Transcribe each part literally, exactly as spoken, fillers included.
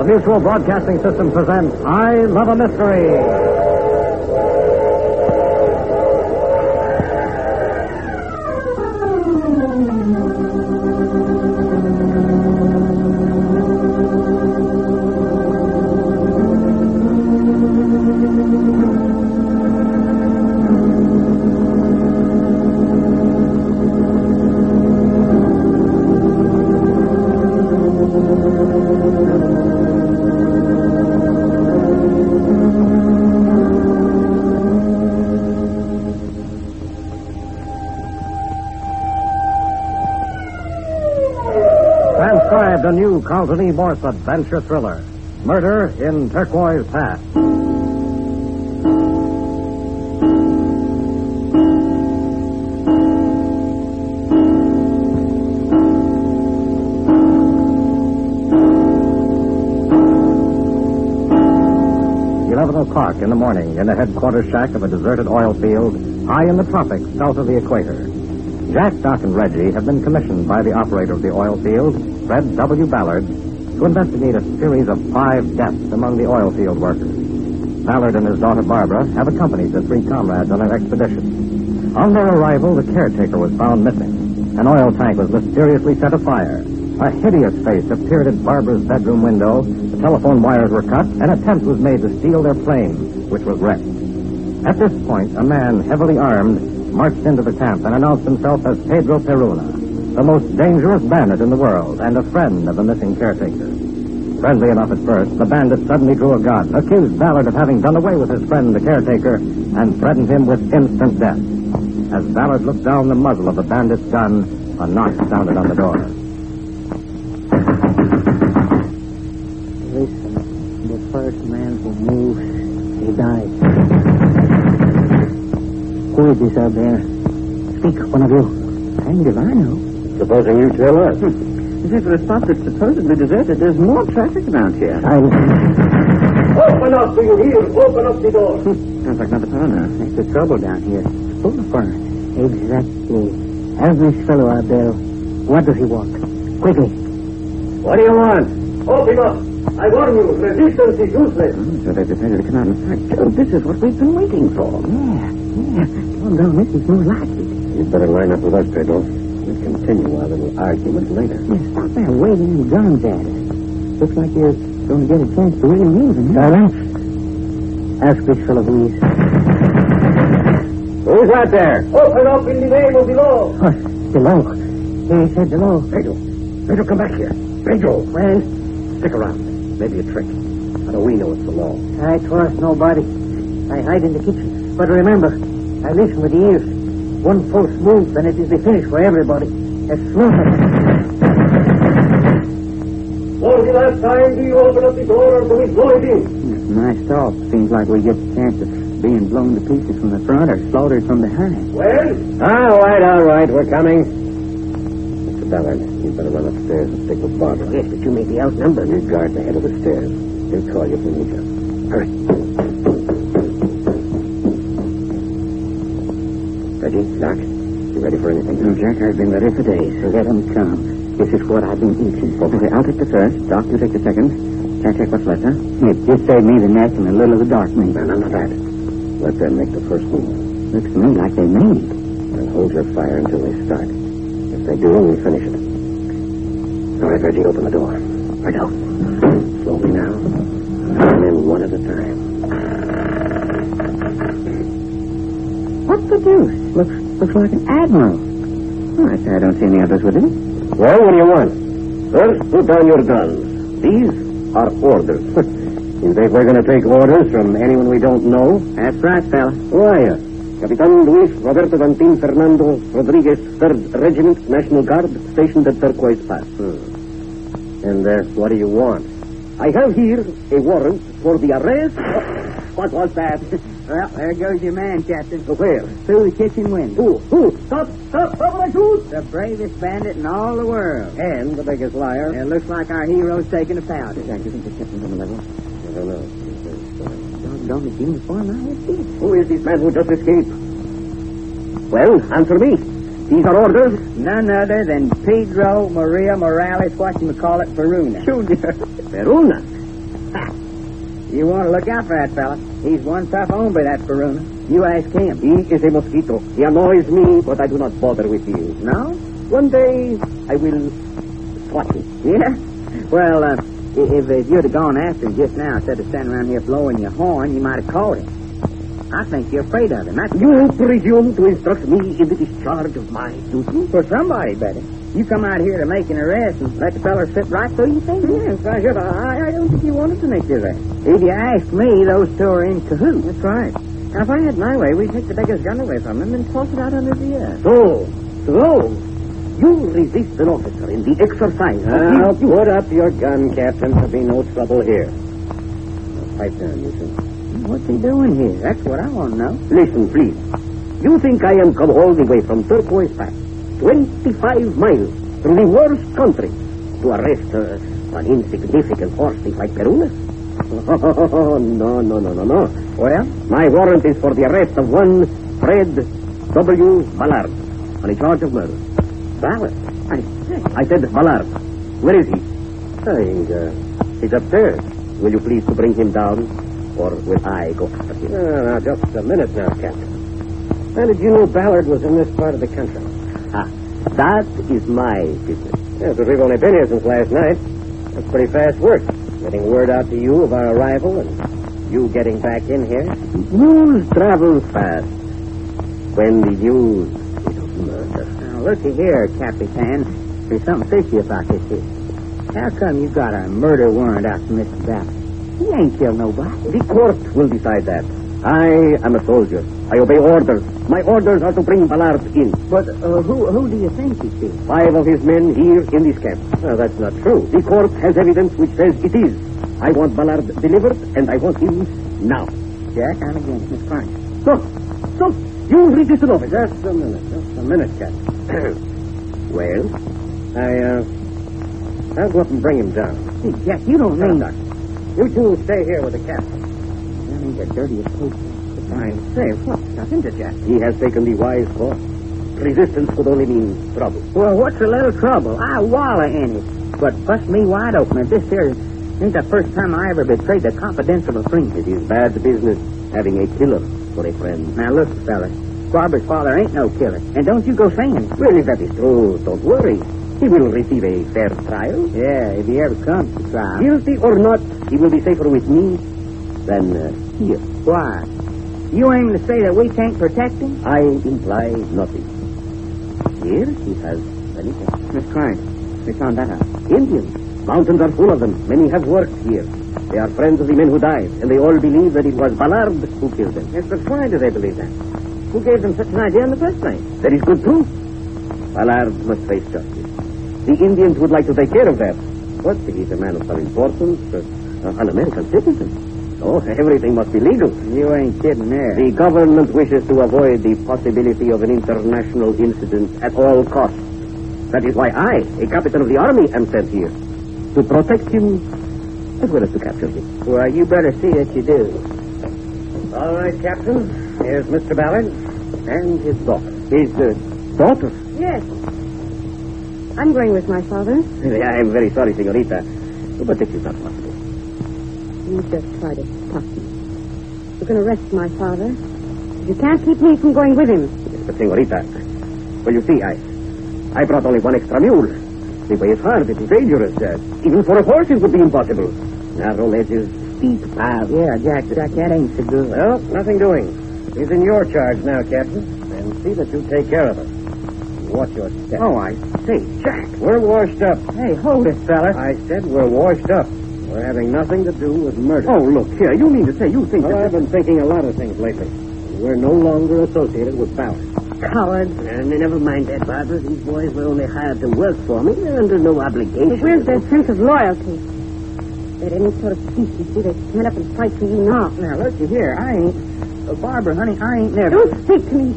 Mutual Broadcasting System presents I Love a Mystery. A new Carlton E. Morse adventure thriller, Murder in Turquoise Pass. Eleven o'clock in the morning in the headquarters shack of a deserted oil field high in the tropics south of the equator. Jack, Doc, and Reggie have been commissioned by the operator of the oil field, Fred W. Ballard, to investigate a series of five deaths among the oil field workers. Ballard and his daughter Barbara have accompanied the three comrades on an expedition. On their arrival, the caretaker was found missing. An oil tank was mysteriously set afire. A hideous face appeared at Barbara's bedroom window. The telephone wires were cut. An attempt was made to steal their plane, which was wrecked. At this point, a man heavily armed marched into the camp and announced himself as Pedro Peruna, the most dangerous bandit in the world and a friend of the missing caretaker. Friendly enough at first, the bandit suddenly drew a gun, accused Ballard of having done away with his friend, the caretaker, and threatened him with instant death. As Ballard looked down the muzzle of the bandit's gun, a knock sounded on the door. Listen, the first man who moves, he dies. Who is this out there? Speak, one of you. Hanged if I know. Supposing you tell us. Hmm. Is it for a spot that's supposedly deserted? There's more traffic around here. Silence. Open up, do you hear? Open up the door. Sounds like another partner. There's the trouble down here. Full of fun. Exactly. As this fellow out there, what does he want? Quickly. What do you want? Open up. I warn you, resistance is useless. Oh, so they've decided to come out and fight. Joe, this is what we've been waiting for. Yeah, yeah. Well, no, this is more like it. You'd better line up with us, Pedro. We'll continue our little argument later. Yeah, stop there waving them guns at us. Looks like you're going to get a chance to really use them. Silence. Ask this fellow who he is. Who's that there? Open up in the name of the law. Oh, below. He said below. Pedro. Pedro, come back here. Pedro. Well? Stick around. Maybe a trick. How do we know it's the law? I trust nobody. I hide in the kitchen. But remember, I listen with the ears. One false move, and it is the finish for everybody. As slaughter. For the last time, do you open up the door or do we blow it in? Nice talk. Seems like we get the chance of being blown to pieces from the front or slaughtered from behind. Well? All right, all right. We're coming. Mister Ballard, you better run upstairs and stick with Barbara. Yes, but you may be outnumbered. You guard the head of the stairs. He'll call you if we need you. Hurry. Reggie, Doc, you ready for anything? No, Jack, I've been ready for days, so let them come. This is what I've been eating. Okay, I'll take the first. Doc, you take the second. Can't take what's left, huh? It just saved me the neck and a little of the dark meat. No, none of that. Let them make the first move. Looks to me like they made. And hold your fire until they start. If they do, we'll finish it. All right, Reggie, open the door. Right out. Slowly now. And then one at a time. What the deuce? Looks, looks like an admiral. Oh, I, I don't see any others with him. Well, what do you want? First, put down your guns. These are orders. You think we're going to take orders from anyone we don't know? That's right, fella. Why? Uh, Capitan Luis Roberto Dantin Fernando Rodriguez, third Regiment, National Guard, stationed at Turquoise Pass. Hmm. And uh, what do you want? I have here a warrant for the arrest of... What was that? Well, there goes your man, Captain. Where? Through the kitchen window. Who? Who? Stop! Stop! Stop! My shoot! The bravest bandit in all the world. And the biggest liar. It looks like our hero's taking a powder. Jack, you think the captain's on the level? I don't know. Doggone his uniform, I would see. Who is this man who just escaped? Well, answer me. These are orders. None other than Pedro Maria Morales, what you call it, Peruna. Junior. Peruna? Ha. You want to look out for that fella. He's one tough hombre, that Peruna. You ask him. He is a mosquito. He annoys me, but I do not bother with you. No? One day, I will swat him. Yeah? Well, uh, if, if you'd have gone after him just now instead of standing around here blowing your horn, you might have caught him. I think you're afraid of him. That's You presume to instruct me in the discharge of my duty? for somebody better. You come out here to make an arrest and let the fella sit right through your fingers. Yes, I should. I, I don't think he wanted to make the arrest. If you ask me, those two are in cahoots. That's right. Now, if I had my way, we'd take the beggar's gun away from him and toss it out under the earth. So, so, you resist an officer in the exercise of Now, his duty. put up your gun, Captain. There'll be no trouble here. Now, pipe down, you two. What's he doing here? That's what I want to know. Listen, please. You think I am come all the way from Turquoise Pass, twenty-five miles from the worst country, to arrest uh, an insignificant horse thief like Peruna? Oh, no, no, no, no, no. Well? My warrant is for the arrest of one Fred W. Ballard on a charge of murder. Ballard? I, I said Ballard. Where is he? He's, uh, he's upstairs. Will you please to bring him down, or will I go after him? Uh, now, just a minute now, Captain. How did you know Ballard was in this part of the country? Ah, that is my business. Yes, but we've only been here since last night. That's pretty fast work. Getting word out to you of our arrival and you getting back in here. News travels fast. When the news is of murder. Now, looky here, Capitan. There's something fishy about this here. How come you got a murder warrant out for Mister Ballard? He ain't killed nobody. The court will decide that. I am a soldier. I obey orders. My orders are to bring Ballard in. But uh, who who do you think he killed? Five of his men here in this camp. No, that's not true. The court has evidence which says it is. I want Ballard delivered, and I want him now. Jack, I'm against Miss Frank. Stop! Stop! You resist an officer. Just a minute. Just a minute, Captain. Well, I, uh, I'll go up and bring him down. Hey, Jack, you don't mean... Now, you two stay here with the captain. That ain't the dirtiest post. I say, what's happened to Jack? he has taken the wise course. Resistance could only mean trouble. Well, what's a little trouble? I wallow in it. But bust me wide open. And this here ain't the first time I ever betrayed the confidence of a friend. It is bad business having a killer for a friend. Now, look, fella. Barbara's father ain't no killer. And don't you go saying it. Well, if that is true, don't worry. He will receive a fair trial. Yeah, if he ever comes to trial. Guilty or not, he will be safer with me than uh, here. Why? You aim to say that we can't protect him? I imply nothing. Here he has many friends. Miss Clarence, we found that out. Indians. Mountains are full of them. Many have worked here. They are friends of the men who died, and they all believe that it was Ballard who killed them. Yes, but why do they believe that? Who gave them such an idea in the first place? There is good proof. Ballard must face justice. The Indians would like to take care of that. But he is a man of some importance, uh, an American citizen. So everything must be legal. You ain't kidding there. The government wishes to avoid the possibility of an international incident at all costs. That is why I, a captain of the army, am sent here. To protect him, as well as to capture him. Well, you better see that you do. All right, Captain. Here's Mister Ballard. And his daughter. His uh, daughter? Yes. I'm going with my father. I am very sorry, senorita. But this is not possible. You just try to stop me. You can arrest my father. You can't keep me from going with him. Yes, but senorita, well, you see, I I brought only one extra mule. The way is hard. It is dangerous. Uh, even for a horse, it would be impossible. Narrow ledges, steep paths. Yeah, Jack, Jack, that ain't so good. Well, nothing doing. He's in your charge now, Captain. And see that you take care of him. Watch your step. Oh, I say, Jack. We're washed up. Hey, hold it, fella. I said we're washed up. We're having nothing to do with murder. Oh, look here. You mean to say you think Well, that... I've been thinking a lot of things lately. We're no longer associated with Ballard. Coward. And never mind that, Barbara. These boys were only hired to work for me. They're under no obligation. But where's their sense of loyalty? If they had any sort of decency, they'd stand up and fight for you now. Now, look you here. I ain't... Uh, Barbara, honey, I ain't never... Don't speak to me.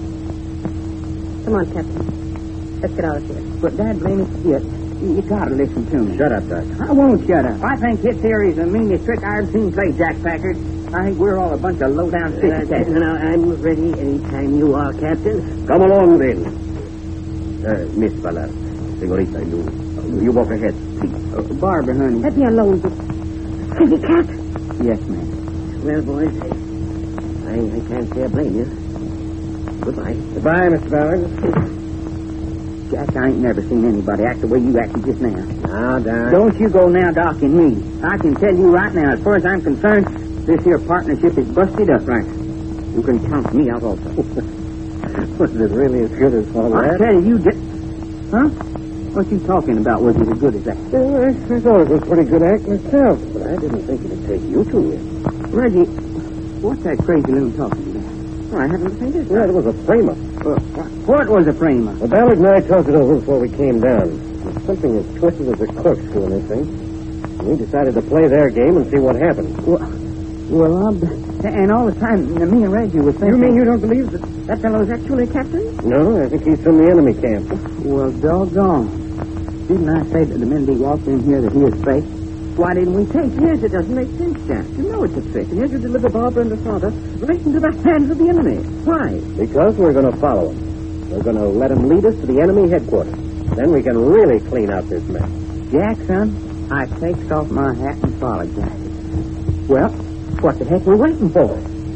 Come on, Captain. Let's get out of here. But, Dad, blame it, you, you gotta listen to me. Shut up, Doc. I won't shut up. I think this theory is the meanest trick I've ever seen play, Jack Packard. I think we're all a bunch of low-down Uh, cats. now, I'm ready anytime you are, Captain. Come along, then. Uh, Miss Ballard, senorita, you, you walk ahead, please. Uh, Barbara, honey. Let me alone. Just City cat? Yes, ma'am. Well, boys, I, I can't say I blame you. Goodbye. Goodbye, Mister Ballard. Jack, I ain't never seen anybody act the way you acted just now. Now, Doc. Don't you go now docking me. I can tell you right now, as far as I'm concerned, this here partnership is busted up right. You can count me out also. Was it really as good as all I that? tell you, just... Huh? What you talking about? Was it as good as that? Well, I, I thought it was a pretty good act myself, but I didn't think it'd take you to it. Reggie, what's that crazy loon talking about? Oh, I haven't seen this. Well, it was a frame-up. Uh, what was a frame-up? Well, Ballard and I talked it over before we came down. There's something as twisted as a corkscrew in this thing. And we decided to play their game and see what happened. Well, well I'm... And all the time, me and Reggie were thinking... You mean you don't believe that? That fellow is actually a captain? No, I think he's from the enemy camp. Well, doggone. Didn't I say that the minute he walked in here that he was fake? Why didn't we take? Yes, it doesn't make sense, Jack. You know it's a trick, and yet you deliver Barbara and her father right into the hands of the enemy. Why? Because we're going to follow him. We're going to let him lead us to the enemy headquarters. Then we can really clean out this mess. Jack, son, I takes off my hat and follow Jack. Well, what the heck are we waiting for?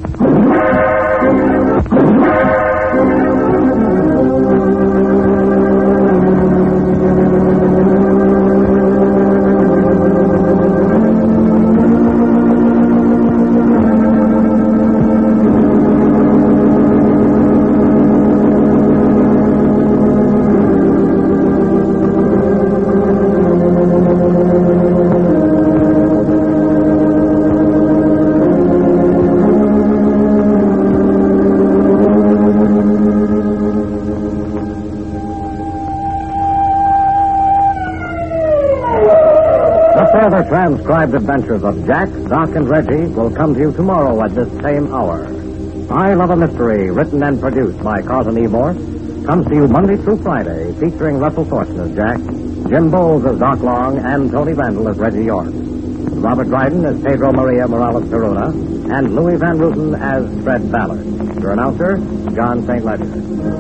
Further transcribed adventures of Jack, Doc, and Reggie will come to you tomorrow at this same hour. I Love a Mystery, written and produced by Carlton E. Morse, comes to you Monday through Friday, featuring Russell Thornton as Jack, Jim Bowles as Doc Long, and Tony Randall as Reggie York. Robert Dryden as Pedro Maria Morales Peruna, and Louis Van Ruten as Fred Ballard. Your announcer, John Saint Ledger.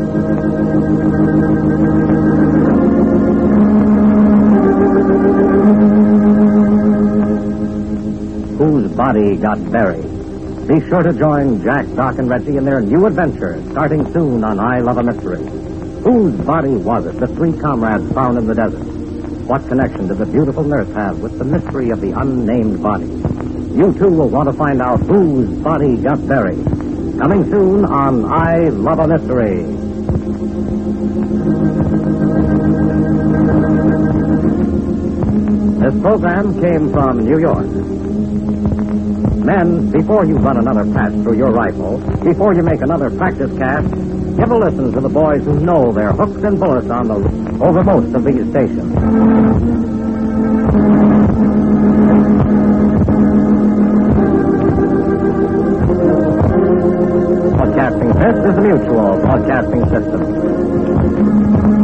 Whose body got buried? Be sure to join Jack, Doc, and Reggie in their new adventure, starting soon on I Love a Mystery. Whose body was it the three comrades found in the desert? What connection did the beautiful nurse have with the mystery of the unnamed body? You too will want to find out whose body got buried. Coming soon on I Love a Mystery. This program came from New York. Men, before you run another patch through your rifle, before you make another practice cast, give a listen to the boys who know their hooks and bullets on the over most of these stations. Broadcasting this is the Mutual Broadcasting System.